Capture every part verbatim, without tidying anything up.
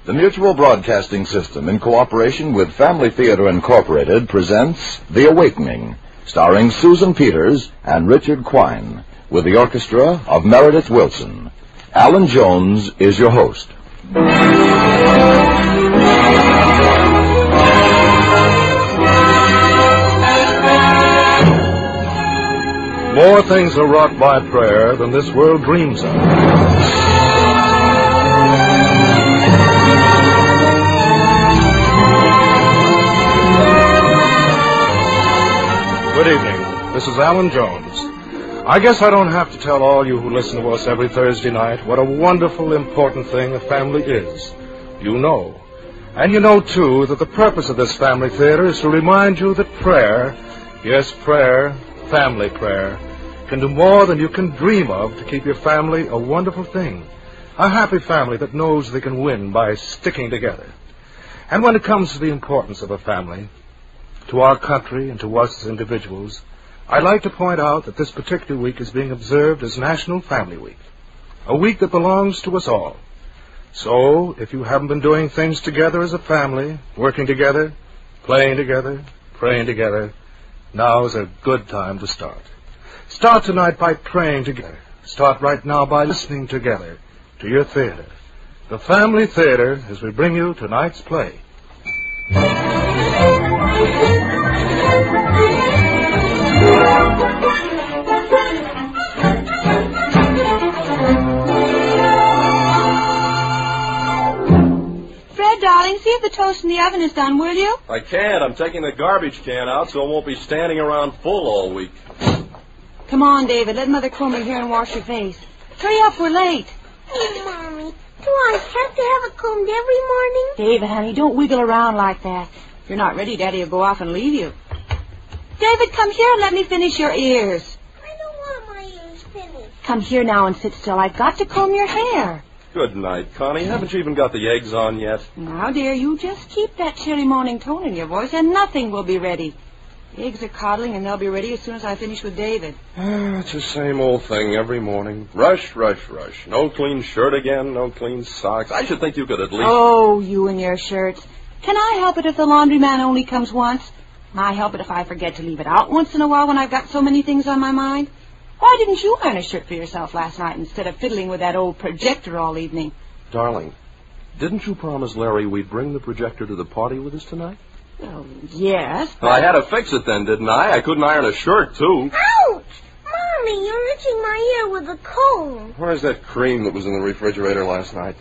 The Mutual Broadcasting System, in cooperation with Family Theater Incorporated, presents The Awakening, starring Susan Peters and Richard Quine, with the orchestra of Meredith Wilson. Alan Jones is your host. More things are wrought by prayer than this world dreams of. Good evening. This is Alan Jones. I guess I don't have to tell all you who listen to us every Thursday night what a wonderful, important thing a family is. You know. And you know, too, that the purpose of this family theater is to remind you that prayer, yes, prayer, family prayer, can do more than you can dream of to keep your family a wonderful thing. A happy family that knows they can win by sticking together. And when it comes to the importance of a family, to our country and to us as individuals, I'd like to point out that this particular week is being observed as National Family Week, a week that belongs to us all. So, if you haven't been doing things together as a family, working together, playing together, praying together, now is a good time to start. Start tonight by praying together. Start right now by listening together to your theater, the Family Theater, as we bring you tonight's play. Fred, darling, see if the toast in the oven is done, will you? I can't. I'm taking the garbage can out so it won't be standing around full all week. Come on, David. Let Mother comb your hair and wash your face. Hurry up, we're late. Oh, Mommy, do I have to have it combed every morning? David, honey, don't wiggle around like that. If you're not ready, Daddy will go off and leave you. David, come here and let me finish your ears. I don't want my ears finished. Come here now and sit still. I've got to comb your hair. Good night, Connie. Haven't you even got the eggs on yet? Now, dear, you just keep that chilly morning tone in your voice and nothing will be ready. The eggs are coddling and they'll be ready as soon as I finish with David. It's the same old thing every morning. Rush, rush, rush. No clean shirt again, no clean socks. I should think you could at least... Oh, you and your shirts. Can I help it if the laundryman only comes once? Can I help it if I forget to leave it out once in a while when I've got so many things on my mind? Why didn't you iron a shirt for yourself last night instead of fiddling with that old projector all evening? Darling, didn't you promise Larry we'd bring the projector to the party with us tonight? Oh, yes. But... Well, I had to fix it then, didn't I? I couldn't iron a shirt, too. Ouch! Mommy, you're itching my ear with a comb. Where's that cream that was in the refrigerator last night?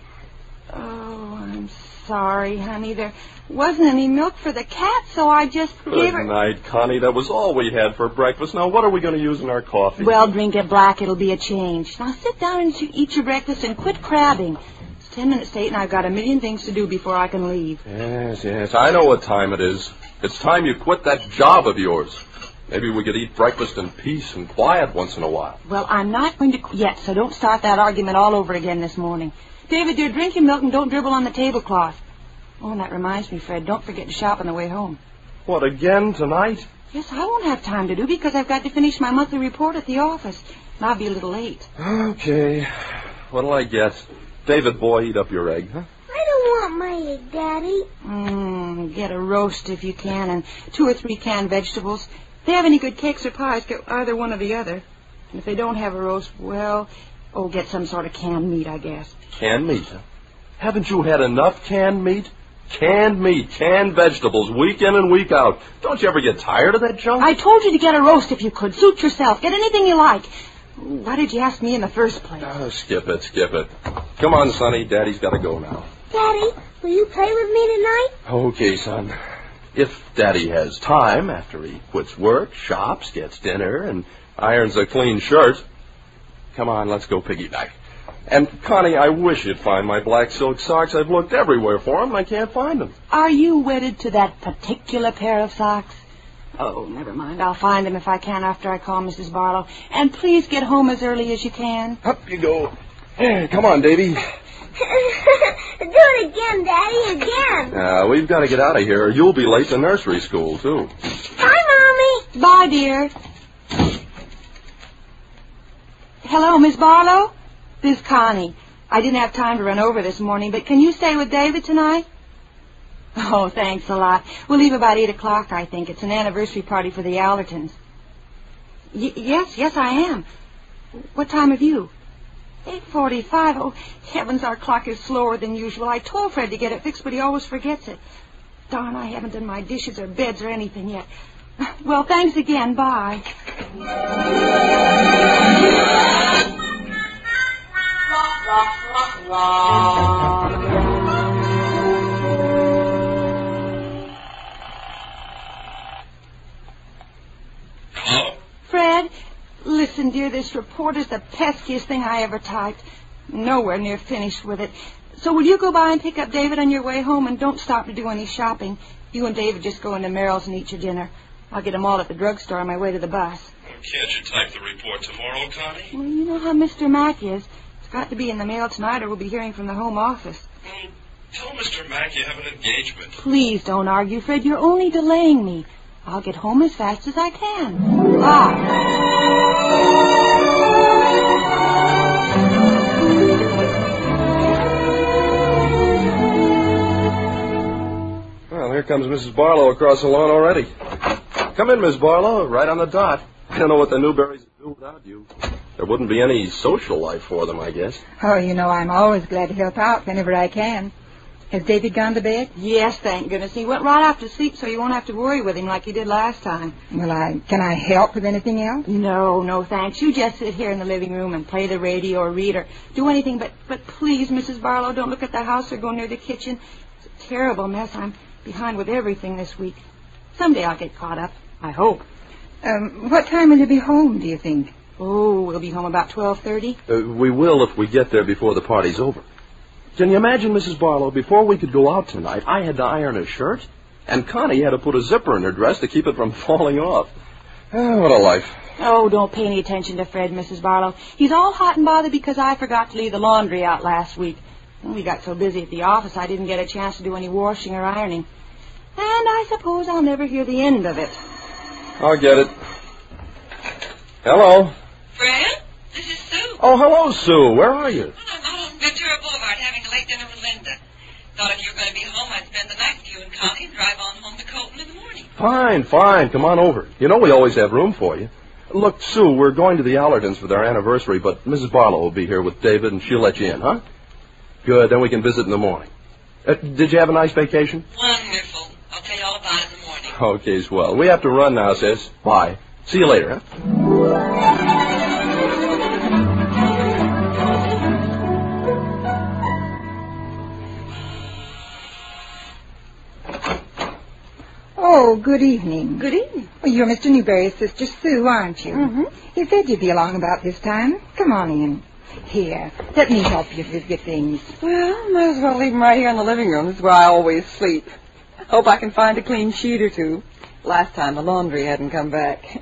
Oh, I'm sorry, honey. There wasn't any milk for the cat, so I just Good gave her... Good night, Connie. That was all we had for breakfast. Now, what are we going to use in our coffee? Well, drink it black. It'll be a change. Now, sit down and eat your breakfast and quit crabbing. It's ten minutes to eight, and I've got a million things to do before I can leave. Yes, yes. I know what time it is. It's time you quit that job of yours. Maybe we could eat breakfast in peace and quiet once in a while. Well, I'm not going to quit yet, so don't start that argument all over again this morning. David, dear, drink your milk and don't dribble on the tablecloth. Oh, and that reminds me, Fred, don't forget to shop on the way home. What, again tonight? Yes, I won't have time to do because I've got to finish my monthly report at the office. And I'll be a little late. Okay. What'll I get? David, boy, eat up your egg, huh? I don't want my egg, Daddy. Mmm, get a roast if you can and two or three canned vegetables. If they have any good cakes or pies, get either one or the other. And if they don't have a roast, well, oh, get some sort of canned meat, I guess. Canned meat, huh? Haven't you had enough canned meat? Canned meat, canned vegetables, week in and week out. Don't you ever get tired of that junk? I told you to get a roast if you could. Suit yourself. Get anything you like. Why did you ask me in the first place? Oh, skip it, skip it. Come on, Sonny. Daddy's got to go now. Daddy, will you play with me tonight? Okay, son. If Daddy has time after he quits work, shops, gets dinner, and irons a clean shirt. Come on, let's go piggyback. And, Connie, I wish you'd find my black silk socks. I've looked everywhere for them, and I can't find them. Are you wedded to that particular pair of socks? Oh, never mind. I'll find them if I can after I call Missus Barlow. And please get home as early as you can. Up you go. Hey, come on, Davy. Do it again, Daddy, again. Uh, we've got to get out of here, or you'll be late to nursery school, too. Bye, Mommy. Bye, dear. Hello, Miss Barlow? This is Connie. I didn't have time to run over this morning, but can you stay with David tonight? Oh, thanks a lot. We'll leave about eight o'clock, I think. It's an anniversary party for the Allertons. Y- yes, yes, I am. What time have you? eight forty-five. Oh, heavens, our clock is slower than usual. I told Fred to get it fixed, but he always forgets it. Darn, I haven't done my dishes or beds or anything yet. Well, thanks again. Bye. Hello? Fred, listen, dear, this report is the peskiest thing I ever typed. Nowhere near finished with it. So will you go by and pick up David on your way home, and don't stop to do any shopping. You and David just go into Merrill's and eat your dinner. I'll get them all at the drugstore on my way to the bus. Can't you type the report tomorrow, Connie? Well, you know how Mister Mack is. It's got to be in the mail tonight, or we'll be hearing from the home office. Well, tell Mister Mack you have an engagement. Please don't argue, Fred. You're only delaying me. I'll get home as fast as I can. Bye. Well, here comes Missus Barlow across the lawn already. Come in, Miss Barlow, right on the dot. I don't know what the Newberries would do without you. There wouldn't be any social life for them, I guess. Oh, you know, I'm always glad to help out whenever I can. Has David gone to bed? Yes, thank goodness. He went right off to sleep, so you won't have to worry with him like you did last time. Well, I can I help with anything else? No, no, thanks. You just sit here in the living room and play the radio or read or do anything. But, but please, Missus Barlow, don't look at the house or go near the kitchen. It's a terrible mess. I'm behind with everything this week. Someday I'll get caught up, I hope. Um, what time will you be home, do you think? Oh, we'll be home about twelve thirty. Uh, we will if we get there before the party's over. Can you imagine, Missus Barlow, before we could go out tonight, I had to iron a shirt, and Connie had to put a zipper in her dress to keep it from falling off. Oh, what a life. Oh, don't pay any attention to Fred, Missus Barlow. He's all hot and bothered because I forgot to leave the laundry out last week. We got so busy at the office I didn't get a chance to do any washing or ironing. And I suppose I'll never hear the end of it. I'll get it. Hello. Fred, this is Sue. Oh, hello, Sue. Where are you? Well, I'm out on Ventura Boulevard having a late dinner with Linda. Thought if you were going to be home, I'd spend the night with you and Connie and drive on home to Colton in the morning. Fine, fine. Come on over. You know we always have room for you. Look, Sue, we're going to the Allertons for their anniversary, but Missus Barlow will be here with David, and she'll let you in, huh? Good, then we can visit in the morning. Uh, did you have a nice vacation? Wonderful. I'll tell you all about it in the morning. Okay, swell. We have to run now, sis. Bye. See you later, huh? Oh, good evening. Good evening. Well, you're Mister Newberry's sister Sue, aren't you? Mm-hmm. You said you'd be along about this time. Come on in. Here, let me help you with your things. Well, might as well leave them right here in the living room. This is where I always sleep. Hope I can find a clean sheet or two. Last time the laundry hadn't come back.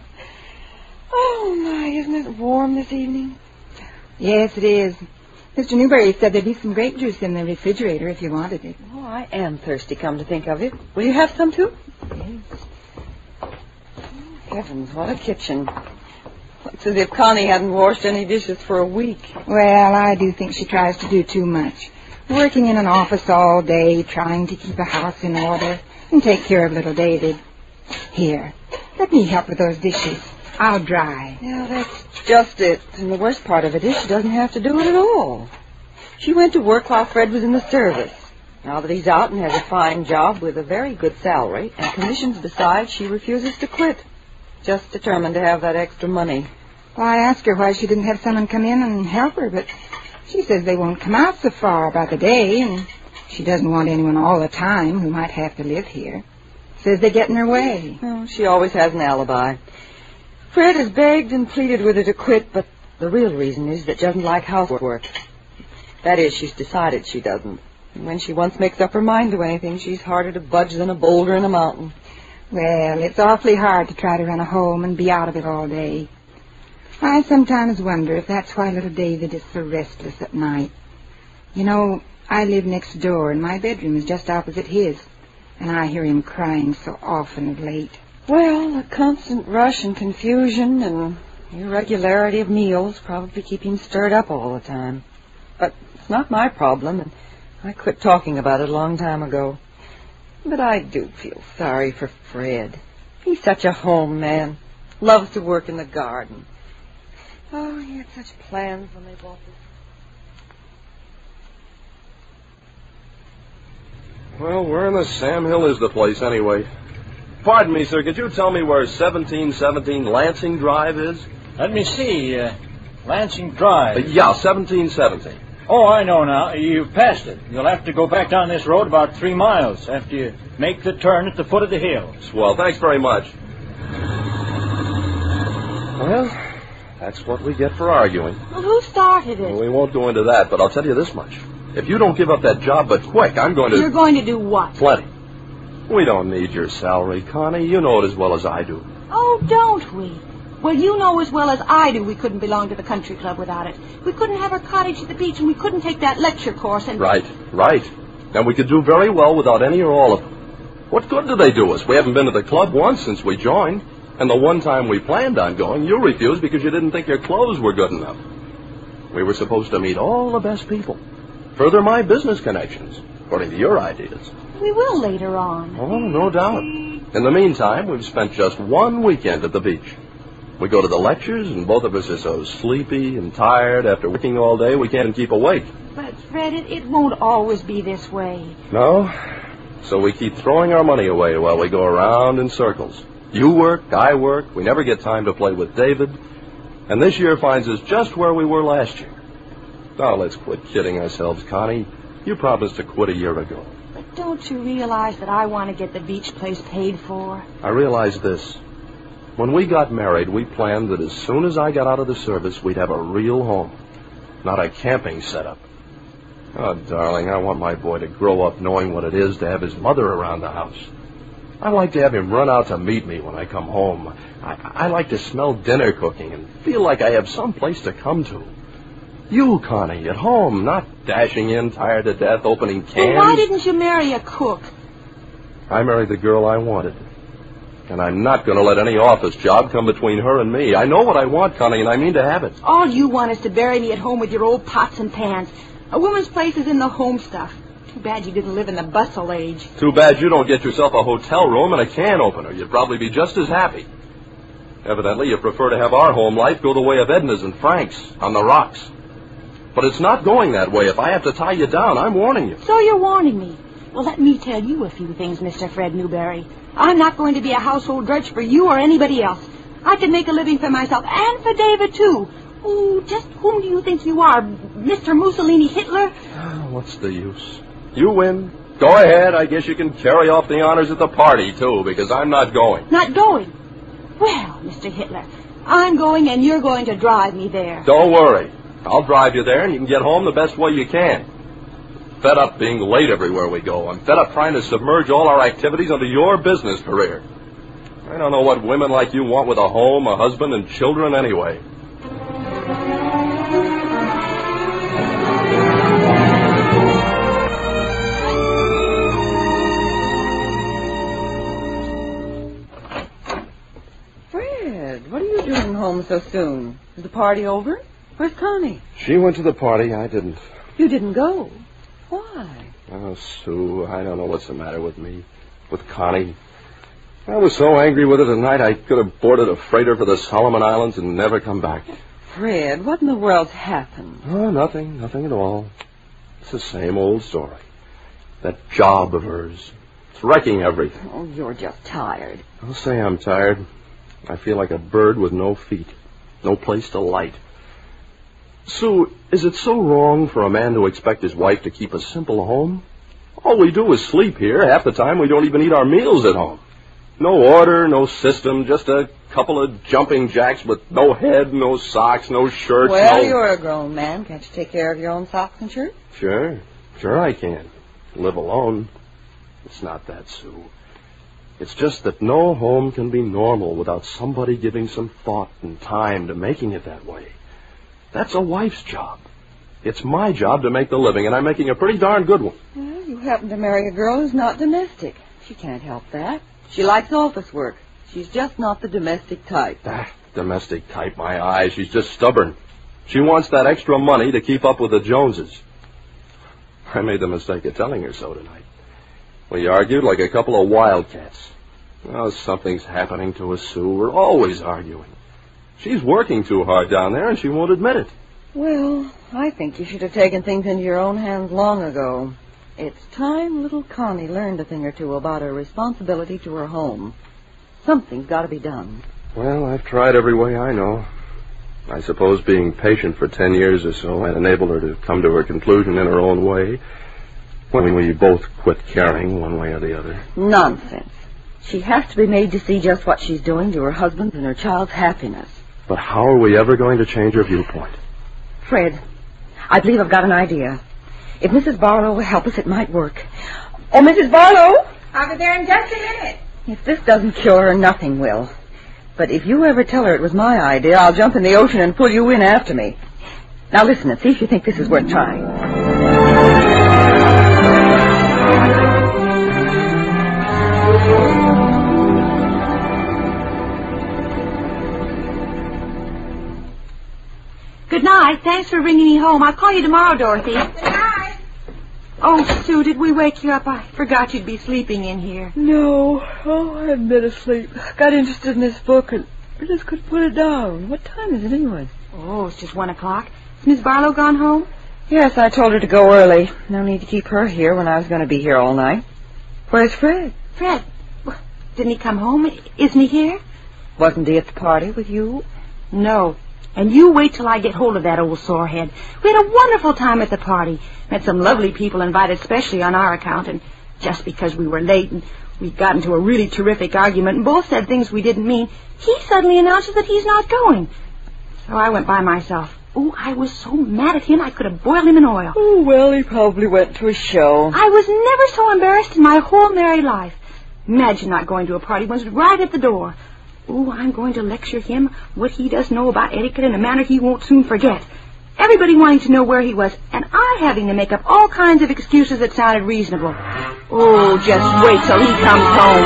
Oh, my, isn't it warm this evening? Yes, it is. Mister Newberry said there'd be some grape juice in the refrigerator if you wanted it. Oh, I am thirsty, come to think of it. Will you have some, too? Yes. Oh, heavens, what a kitchen. Looks as if Connie hadn't washed any dishes for a week. Well, I do think she tries to do too much. Working in an office all day, trying to keep a house in order, and take care of little David. Here, let me help with those dishes. I'll dry. Yeah, that's just it. And the worst part of it is she doesn't have to do it at all. She went to work while Fred was in the service. Now that he's out and has a fine job with a very good salary and commissions besides, she refuses to quit. Just determined to have that extra money. Well, I asked her why she didn't have someone come in and help her, but she says they won't come out so far by the day, and she doesn't want anyone all the time who might have to live here. Says they get in her way. Oh, she always has an alibi. Fred has begged and pleaded with her to quit, but the real reason is that she doesn't like housework. That is, she's decided she doesn't. And when she once makes up her mind to anything, she's harder to budge than a boulder in a mountain. Well, it's awfully hard to try to run a home and be out of it all day. I sometimes wonder if that's why little David is so restless at night. You know, I live next door, and my bedroom is just opposite his, and I hear him crying so often of late. Well, the constant rush and confusion and irregularity of meals probably keep him stirred up all the time. But It's not my problem, and I quit talking about it a long time ago. But I do feel sorry for Fred. He's such a home man. Loves to work in the garden. Oh, he had such plans when they bought this. Well, where in the Sam Hill is the place, anyway? Pardon me, sir. Could you tell me where seventeen seventeen Lansing Drive is? Let me see. Uh, Lansing Drive. Uh, yeah, seventeen seventeen. Oh, I know now. You've passed it. You'll have to go back down this road about three miles after you make the turn at the foot of the hill. Swell. Thanks very much. Well, that's what we get for arguing. Well, who started it? Well, we won't go into that, but I'll tell you this much. If you don't give up that job but quick, I'm going to... You're going to do what? Plenty. We don't need your salary, Connie. You know it as well as I do. Oh, don't we? Well, you know as well as I do we couldn't belong to the country club without it. We couldn't have our cottage at the beach, and we couldn't take that lecture course, and... Right, right. And we could do very well without any or all of them. What good do they do us? We haven't been to the club once since we joined. And the one time we planned on going, you refused because you didn't think your clothes were good enough. We were supposed to meet all the best people. Further my business connections, according to your ideas. We will later on. Oh, no doubt. In the meantime, we've spent just one weekend at the beach. We go to the lectures, and both of us are so sleepy and tired after working all day we can't keep awake. But, Fred, it, it won't always be this way. No? So we keep throwing our money away while we go around in circles. You work, I work, we never get time to play with David, and this year finds us just where we were last year. Now, let's quit kidding ourselves, Connie. You promised to quit a year ago. But don't you realize that I want to get the beach place paid for? I realize this. When we got married, we planned that as soon as I got out of the service, we'd have a real home, not a camping setup. Oh, darling, I want my boy to grow up knowing what it is to have his mother around the house. I like to have him run out to meet me when I come home. I, I like to smell dinner cooking and feel like I have some place to come to. You, Connie, at home, not dashing in, tired to death, opening cans. Well, why didn't you marry a cook? I married the girl I wanted. And I'm not going to let any office job come between her and me. I know what I want, Connie, and I mean to have it. All you want is to bury me at home with your old pots and pans. A woman's place is in the home stuff. Too bad you didn't live in the bustle age. Too bad you don't get yourself a hotel room and a can opener. You'd probably be just as happy. Evidently, you prefer to have our home life go the way of Edna's and Frank's on the rocks. But it's not going that way. If I have to tie you down, I'm warning you. So you're warning me. Well, let me tell you a few things, Mister Fred Newberry. I'm not going to be a household drudge for you or anybody else. I can make a living for myself and for David, too. Oh, just whom do you think you are, Mister Mussolini Hitler? Oh, what's the use? You win. Go ahead. I guess you can carry off the honors at the party, too, because I'm not going. Not going? Well, Mister Hitler, I'm going and you're going to drive me there. Don't worry. I'll drive you there and you can get home the best way you can. Fed up being late everywhere we go. I'm fed up trying to submerge all our activities into your business career. I don't know what women like you want with a home, a husband, and children anyway. Fred, what are you doing home so soon? Is the party over? Where's Connie? She went to the party. I didn't. You didn't go? Why? Oh, Sue, I don't know what's the matter with me, with Connie. I was so angry with her tonight I could have boarded a freighter for the Solomon Islands and never come back. Fred, what in the world's happened? Oh, nothing, nothing at all. It's the same old story. That job of hers. It's wrecking everything. Oh, you're just tired. I'll say I'm tired. I feel like a bird with no feet, no place to light. Sue, is it so wrong for a man to expect his wife to keep a simple home? All we do is sleep here. Half the time we don't even eat our meals at home. No order, no system, just a couple of jumping jacks with no head, no socks, no shirts. Well, no... you're a grown man. Can't you take care of your own socks and shirts? Sure, sure I can. Live alone. It's not that, Sue. It's just that no home can be normal without somebody giving some thought and time to making it that way. That's a wife's job. It's my job to make the living, and I'm making a pretty darn good one. Well, you happen to marry a girl who's not domestic. She can't help that. She likes office work. She's just not the domestic type. Ah, domestic type, my eyes. She's just stubborn. She wants that extra money to keep up with the Joneses. I made the mistake of telling her so tonight. We argued like a couple of wildcats. Oh, something's happening to us, Sue. We're always arguing. She's working too hard down there, and she won't admit it. Well, I think you should have taken things into your own hands long ago. It's time little Connie learned a thing or two about her responsibility to her home. Something's got to be done. Well, I've tried every way I know. I suppose being patient for ten years or so and enabled her to come to her conclusion in her own way when we both quit caring one way or the other. Nonsense. She has to be made to see just what she's doing to her husband's and her child's happiness. But how are we ever going to change her viewpoint? Fred, I believe I've got an idea. If Missus Barlow will help us, it might work. Oh, Missus Barlow! I'll be there in just a minute. If this doesn't cure her, nothing will. But if you ever tell her it was my idea, I'll jump in the ocean and pull you in after me. Now listen and see if you think this is worth trying. Good night. Thanks for bringing me home. I'll call you tomorrow, Dorothy. Good night. Oh, Sue, did we wake you up? I forgot you'd be sleeping in here. No. Oh, I hadn't been asleep. Got interested in this book and I just couldn't put it down. What time is it anyway? Oh, it's just one o'clock. Has Miss Barlow gone home? Yes, I told her to go early. No need to keep her here when I was going to be here all night. Where's Fred? Fred? Didn't he come home? Isn't he here? Wasn't he at the party with you? No. And you wait till I get hold of that old sorehead. We had a wonderful time at the party. Met some lovely people invited specially on our account, and just because we were late and we got into a really terrific argument and both said things we didn't mean, he suddenly announces that he's not going. So I went by myself. Oh, I was so mad at him I could have boiled him in oil. Oh, well, he probably went to a show. I was never so embarrassed in my whole married life. Imagine not going to a party once right at the door. Oh, I'm going to lecture him what he does know about etiquette in a manner he won't soon forget. Everybody wanting to know where he was, and I having to make up all kinds of excuses that sounded reasonable. Oh, just wait till he comes home.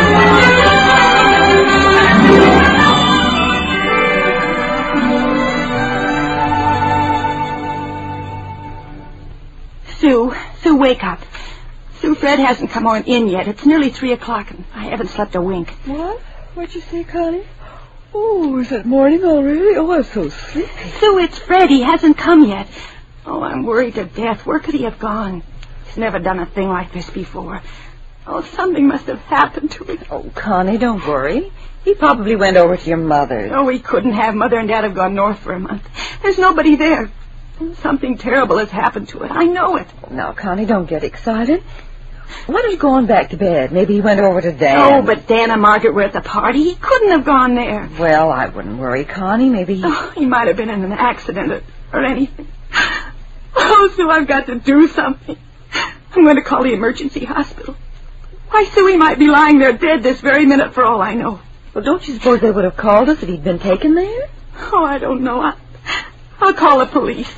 Sue, Sue, wake up. Sue, Fred hasn't come on in yet. It's nearly three o'clock, and I haven't slept a wink. What? What'd you say, Connie? Oh, is it morning already? Oh, I'm so sleepy. Sue, it's Fred. He hasn't come yet. Oh, I'm worried to death. Where could he have gone? He's never done a thing like this before. Oh, something must have happened to him. Oh, Connie, don't worry. He probably went over to your mother's. Oh, he couldn't have. Mother and Dad have gone north for a month. There's nobody there. Something terrible has happened to it. I know it. Now, Connie, don't get excited. Why don't you go on back to bed? Maybe he went over to Dan. Oh, but Dan and Margaret were at the party. He couldn't have gone there. Well, I wouldn't worry, Connie. Maybe he... Oh, he might have been in an accident or, or anything. Oh, Sue, I've got to do something. I'm going to call the emergency hospital. Why, Sue, he might be lying there dead this very minute for all I know. Well, don't you suppose they would have called us if he'd been taken there? Oh, I don't know. I, I'll call the police.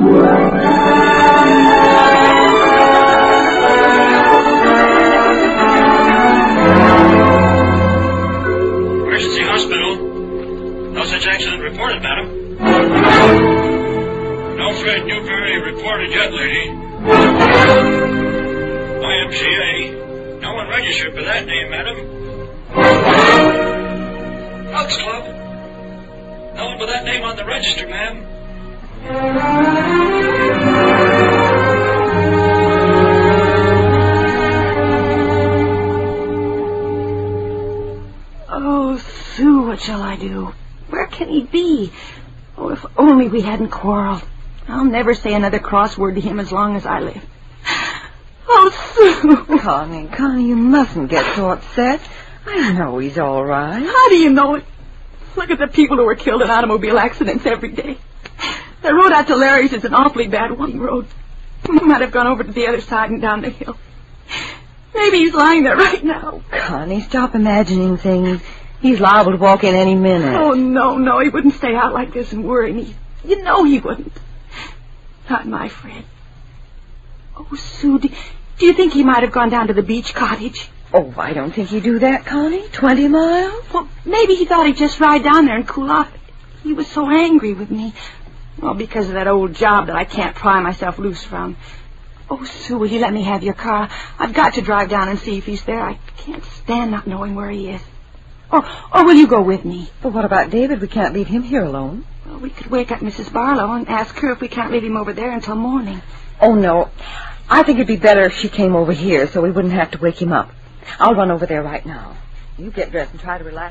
Emergency hospital. No such accident reported, madam. No Fred Newberry reported yet, lady. Y M C A. No one registered for that name, madam. Elks Club. No one with that name on the register, ma'am. Oh, Sue, what shall I do? Where can he be? Oh, if only we hadn't quarreled. I'll never say another cross word to him as long as I live. Oh, Sue. Connie, Connie, you mustn't get so upset. I know he's all right. How do you know it? Look at the people who are killed in automobile accidents every day. The road out to Larry's is an awfully bad one road. He might have gone over to the other side and down the hill. Maybe he's lying there right now. Connie, stop imagining things. He's liable to walk in any minute. Oh, no, no, he wouldn't stay out like this and worry me. You know he wouldn't. Not my Fred. Oh, Sue, do, do you think he might have gone down to the beach cottage? Oh, I don't think he'd do that, Connie. Twenty miles? Well, maybe he thought he'd just ride down there and cool off. He was so angry with me. Well, because of that old job that I can't pry myself loose from. Oh, Sue, will you let me have your car? I've got to drive down and see if he's there. I can't stand not knowing where he is. Or, or will you go with me? But what about David? We can't leave him here alone. Well, we could wake up Missus Barlow and ask her if we can't leave him over there until morning. Oh, no. I think it'd be better if she came over here so we wouldn't have to wake him up. I'll run over there right now. You get dressed and try to relax.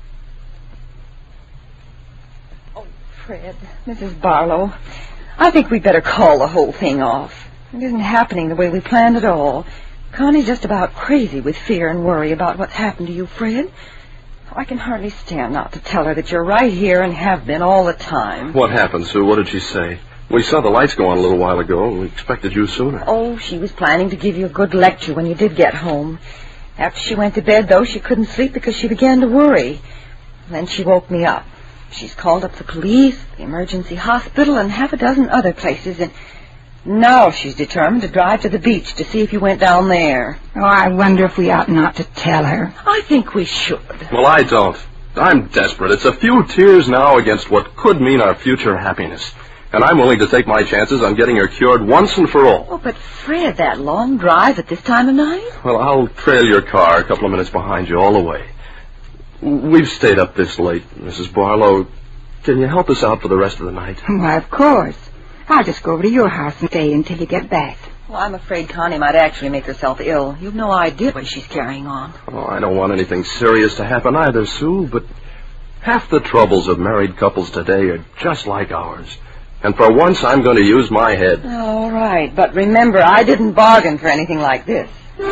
Oh, Fred, Missus Barlow, I think we'd better call the whole thing off. It isn't happening the way we planned at all. Connie's just about crazy with fear and worry about what's happened to you, Fred. I can hardly stand not to tell her that you're right here and have been all the time. What happened, Sue? What did she say? We saw the lights go on a little while ago, and we expected you sooner. Oh, she was planning to give you a good lecture when you did get home. After she went to bed, though, she couldn't sleep because she began to worry. Then she woke me up. She's called up the police, the emergency hospital, and half a dozen other places, and now she's determined to drive to the beach to see if you went down there. Oh, I wonder if we ought not to tell her. I think we should. Well, I don't. I'm desperate. It's a few tears now against what could mean our future happiness. And I'm willing to take my chances on getting her cured once and for all. Oh, but Fred, that long drive at this time of night? Well, I'll trail your car a couple of minutes behind you all the way. We've stayed up this late, Missus Barlow. Can you help us out for the rest of the night? Why, of course. I'll just go over to your house and stay until you get back. Well, I'm afraid Connie might actually make herself ill. You've no idea what she's carrying on. Oh, I don't want anything serious to happen either, Sue, but half the troubles of married couples today are just like ours. And for once, I'm going to use my head. All right, but remember, I didn't bargain for anything like this.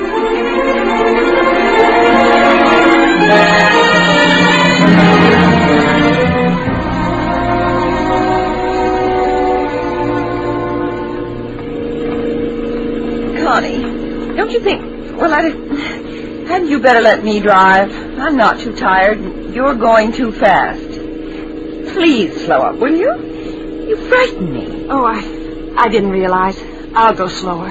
Connie, don't you think... Well, I didn't... Hadn't you better let me drive? I'm not too tired. You're going too fast. Please slow up, will you? You frighten me. Oh, I I didn't realize. I'll go slower.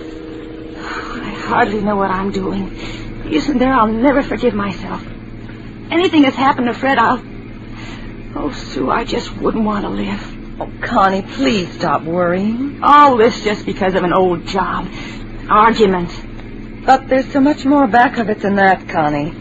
I hardly know what I'm doing. Isn't there? I'll never forgive myself. Anything that's happened to Fred, I'll... Oh, Sue, I just wouldn't want to live. Oh, Connie, please stop worrying. All this just because of an old job. Argument. But there's so much more back of it than that, Connie.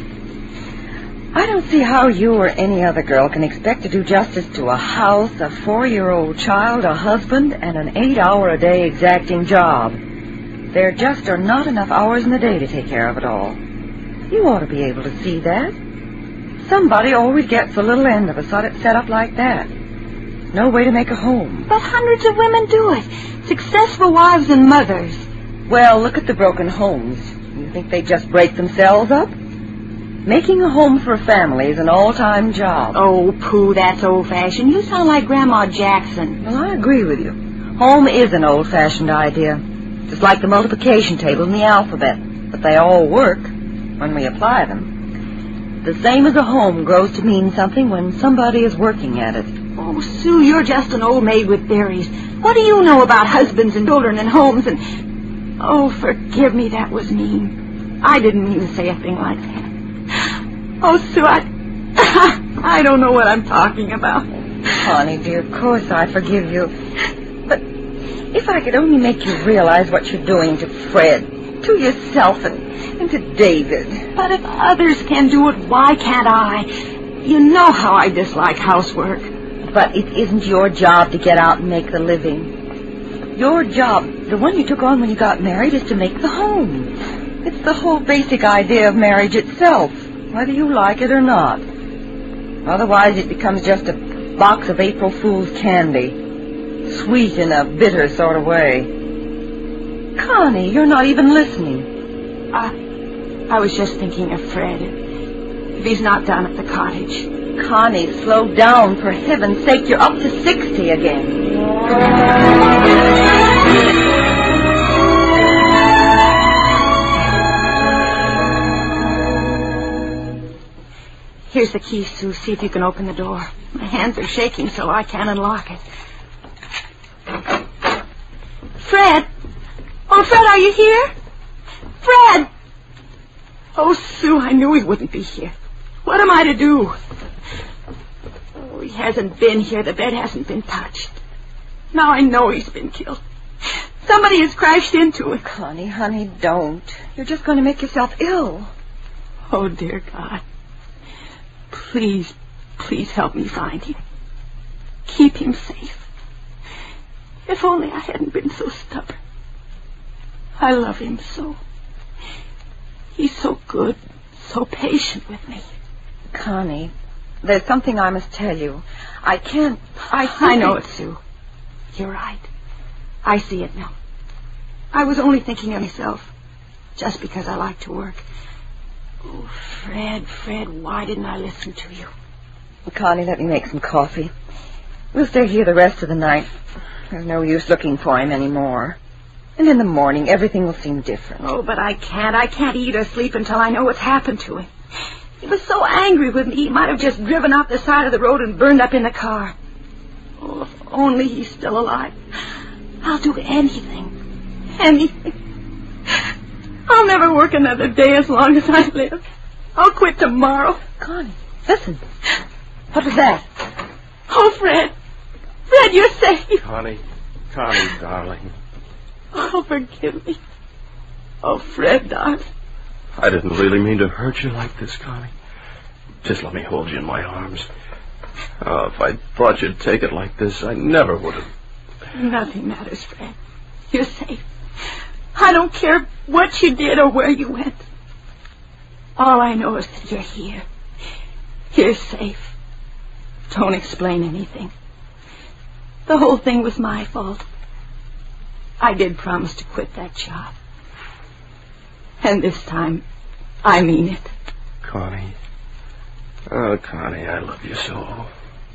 I don't see how you or any other girl can expect to do justice to a house, a four-year-old child, a husband, and an eight-hour-a-day exacting job. There just are not enough hours in the day to take care of it all. You ought to be able to see that. Somebody always gets a little end of a set up like that. No way to make a home. But hundreds of women do it. Successful wives and mothers. Well, look at the broken homes. You think they just break themselves up? Making a home for a family is an all-time job. Oh, Pooh, that's old-fashioned. You sound like Grandma Jackson. Well, I agree with you. Home is an old-fashioned idea. Just like the multiplication table and the alphabet. But they all work when we apply them. The same as a home grows to mean something when somebody is working at it. Oh, Sue, you're just an old maid with berries. What do you know about husbands and children and homes and... Oh, forgive me, that was mean. I didn't mean to say a thing like that. Oh, Sue, I... I don't know what I'm talking about. Connie, dear, of course I forgive you. But if I could only make you realize what you're doing to Fred, to yourself, and, and to David. But if others can do it, why can't I? You know how I dislike housework. But it isn't your job to get out and make the living. Your job, the one you took on when you got married, is to make the home. It's the whole basic idea of marriage itself, whether you like it or not. Otherwise, it becomes just a box of April Fool's candy, sweet in a bitter sort of way. Connie, you're not even listening. I, I was just thinking of Fred. If he's not down at the cottage. Connie, slow down, for heaven's sake. You're up to sixty again. Here's the key, Sue. See if you can open the door. My hands are shaking so I can't unlock it. Fred! Oh, Fred, are you here? Fred! Oh, Sue, I knew he wouldn't be here. What am I to do? Oh, he hasn't been here. The bed hasn't been touched. Now I know he's been killed. Somebody has crashed into it. Connie, honey, don't. You're just going to make yourself ill. Oh, dear God. Please, please help me find him. Keep him safe. If only I hadn't been so stubborn. I love him so. He's so good, so patient with me. Connie, there's something I must tell you. I can't... I I know it, Sue. You're right. I see it now. I was only thinking of myself, just because I like to work. Oh, Fred, Fred, why didn't I listen to you? Connie, let me make some coffee. We'll stay here the rest of the night. There's no use looking for him anymore. And in the morning, everything will seem different. Oh, but I can't. I can't eat or sleep until I know what's happened to him. He was so angry with me, he might have just driven off the side of the road and burned up in the car. Oh, if only he's still alive. I'll do anything. Anything. I'll never work another day as long as I live. I'll quit tomorrow. Connie, listen. What was that? Oh, Fred. Fred, you're safe. Connie. Connie, darling. Oh, forgive me. Oh, Fred, darling. I didn't really mean to hurt you like this, Connie. Just let me hold you in my arms. Oh, if I thought you'd take it like this, I never would have. Nothing matters, Fred. You're safe. I don't care what you did or where you went. All I know is that you're here. You're safe. Don't explain anything. The whole thing was my fault. I did promise to quit that job. And this time, I mean it. Connie. Oh, Connie, I love you so.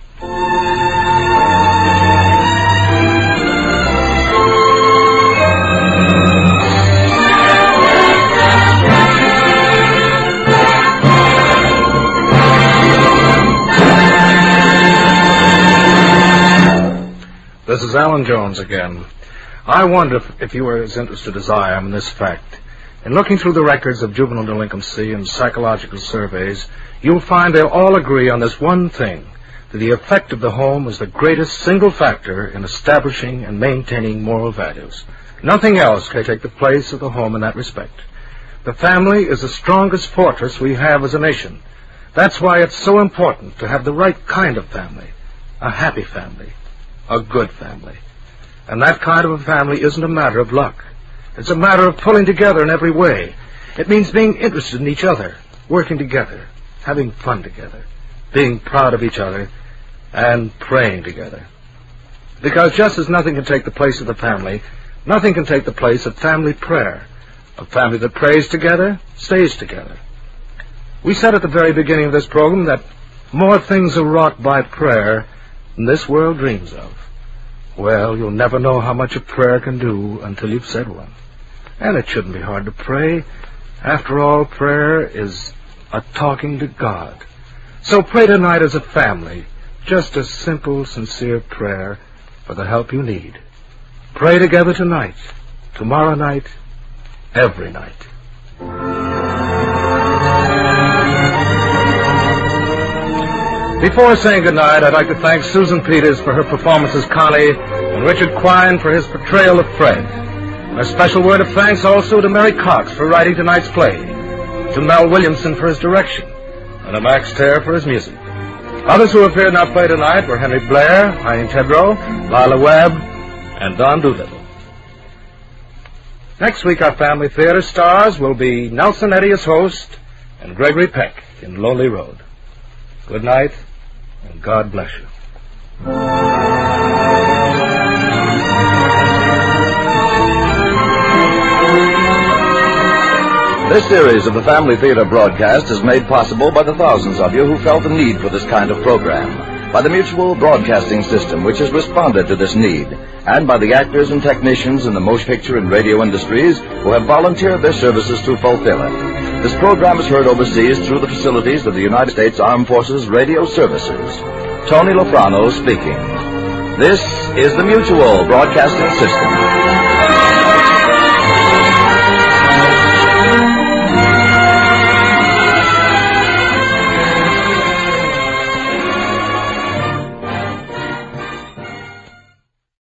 This is Alan Jones again. I wonder if, if you were as interested as I am in this fact. In looking through the records of juvenile delinquency and psychological surveys, you'll find they'll all agree on this one thing, that the effect of the home is the greatest single factor in establishing and maintaining moral values. Nothing else can take the place of the home in that respect. The family is the strongest fortress we have as a nation. That's why it's so important to have the right kind of family, a happy family, a good family. And that kind of a family isn't a matter of luck. It's a matter of pulling together in every way. It means being interested in each other, working together, having fun together, being proud of each other, and praying together. Because just as nothing can take the place of the family, nothing can take the place of family prayer. A family that prays together stays together. We said at the very beginning of this program that more things are wrought by prayer than this world dreams of. Well, you'll never know how much a prayer can do until you've said one. And it shouldn't be hard to pray. After all, prayer is a talking to God. So pray tonight as a family, just a simple, sincere prayer for the help you need. Pray together tonight, tomorrow night, every night. Before saying goodnight, I'd like to thank Susan Peters for her performance as Connie and Richard Quine for his portrayal of Fred. A special word of thanks also to Mary Cox for writing tonight's play, to Mel Williamson for his direction, and to Max Terr for his music. Others who appeared in our play tonight were Henry Blair, Eileen Tedrow, Lila Webb, and Don Doolittle. Next week, our Family Theater stars will be Nelson Eddy as host and Gregory Peck in Lonely Road. Good night, and God bless you. This series of the Family Theater broadcast is made possible by the thousands of you who felt the need for this kind of program, by the Mutual Broadcasting System, which has responded to this need, and by the actors and technicians in the motion picture and radio industries who have volunteered their services to fulfill it. This program is heard overseas through the facilities of the United States Armed Forces Radio Services. Tony Lofrano speaking. This is the Mutual Broadcasting System.